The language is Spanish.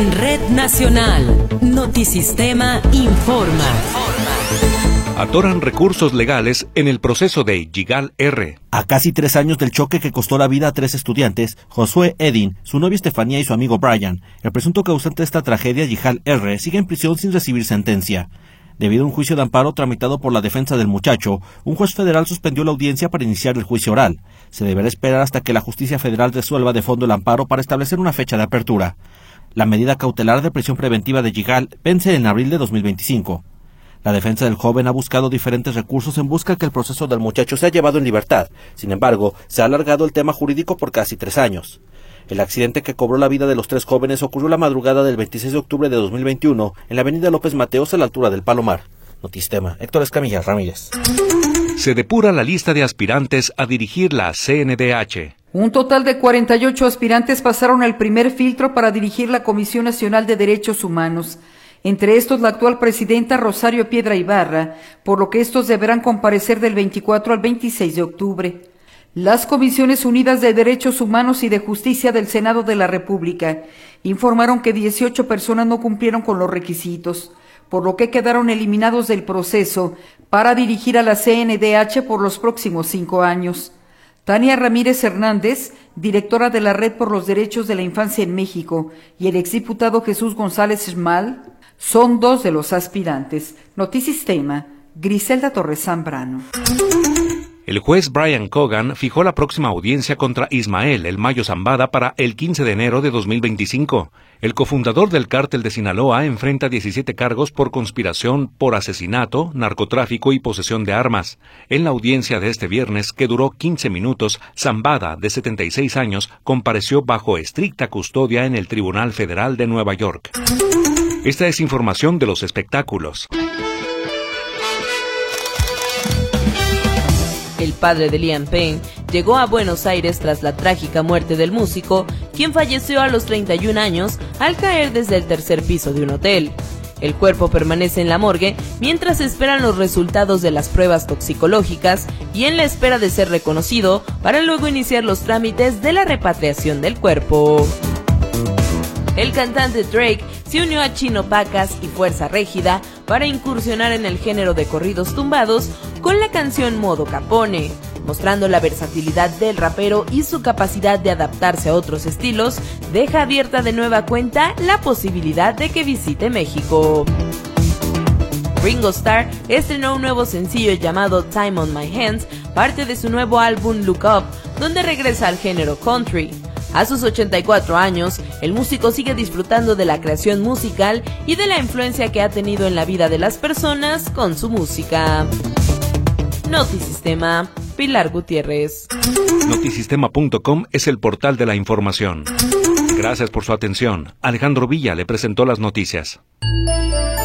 En Red Nacional, Notisistema informa. Atoran recursos legales en el proceso de Yigal R. A casi 3 años del choque que costó la vida a 3 estudiantes, Josué Edin, su novia Estefanía y su amigo Brian, el presunto causante de esta tragedia, Yigal R., sigue en prisión sin recibir sentencia. Debido a un juicio de amparo tramitado por la defensa del muchacho, un juez federal suspendió la audiencia para iniciar el juicio oral. Se deberá esperar hasta que la justicia federal resuelva de fondo el amparo para establecer una fecha de apertura. La medida cautelar de prisión preventiva de Yigal vence en abril de 2025. La defensa del joven ha buscado diferentes recursos en busca que el proceso del muchacho sea llevado en libertad. Sin embargo, se ha alargado el tema jurídico por casi 3 años. El accidente que cobró la vida de los 3 jóvenes ocurrió la madrugada del 26 de octubre de 2021 en la avenida López Mateos a la altura del Palomar. Notisistema, Héctor Escamilla Ramírez. Se depura la lista de aspirantes a dirigir la CNDH. Un total de 48 aspirantes pasaron el primer filtro para dirigir la Comisión Nacional de Derechos Humanos. Entre estos, la actual presidenta Rosario Piedra Ibarra, por lo que estos deberán comparecer del 24 al 26 de octubre. Las Comisiones Unidas de Derechos Humanos y de Justicia del Senado de la República informaron que 18 personas no cumplieron con los requisitos, por lo que quedaron eliminados del proceso para dirigir a la CNDH por los próximos 5 años. Tania Ramírez Hernández, directora de la Red por los Derechos de la Infancia en México, y el exdiputado Jesús González Schmal son 2 de los aspirantes. Notisistema, Griselda Torres Zambrano. El juez Brian Cogan fijó la próxima audiencia contra Ismael El Mayo Zambada para el 15 de enero de 2025. El cofundador del cártel de Sinaloa enfrenta 17 cargos por conspiración, por asesinato, narcotráfico y posesión de armas. En la audiencia de este viernes, que duró 15 minutos, Zambada, de 76 años, compareció bajo estricta custodia en el Tribunal Federal de Nueva York. Esta es información de los espectáculos. El padre de Liam Payne llegó a Buenos Aires tras la trágica muerte del músico, quien falleció a los 31 años al caer desde el 3er piso de un hotel. El cuerpo permanece en la morgue mientras esperan los resultados de las pruebas toxicológicas y en la espera de ser reconocido para luego iniciar los trámites de la repatriación del cuerpo. El cantante Drake se unió a Chino Pacas y Fuerza Régida para incursionar en el género de corridos tumbados con la canción Modo Capone, mostrando la versatilidad del rapero y su capacidad de adaptarse a otros estilos. Deja abierta de nueva cuenta la posibilidad de que visite México. Ringo Starr estrenó un nuevo sencillo llamado Time on My Hands, parte de su nuevo álbum Look Up, donde regresa al género country. A sus 84 años, el músico sigue disfrutando de la creación musical y de la influencia que ha tenido en la vida de las personas con su música. Notisistema, Pilar Gutiérrez. Notisistema.com es el portal de la información. Gracias por su atención. Alejandro Villa le presentó las noticias.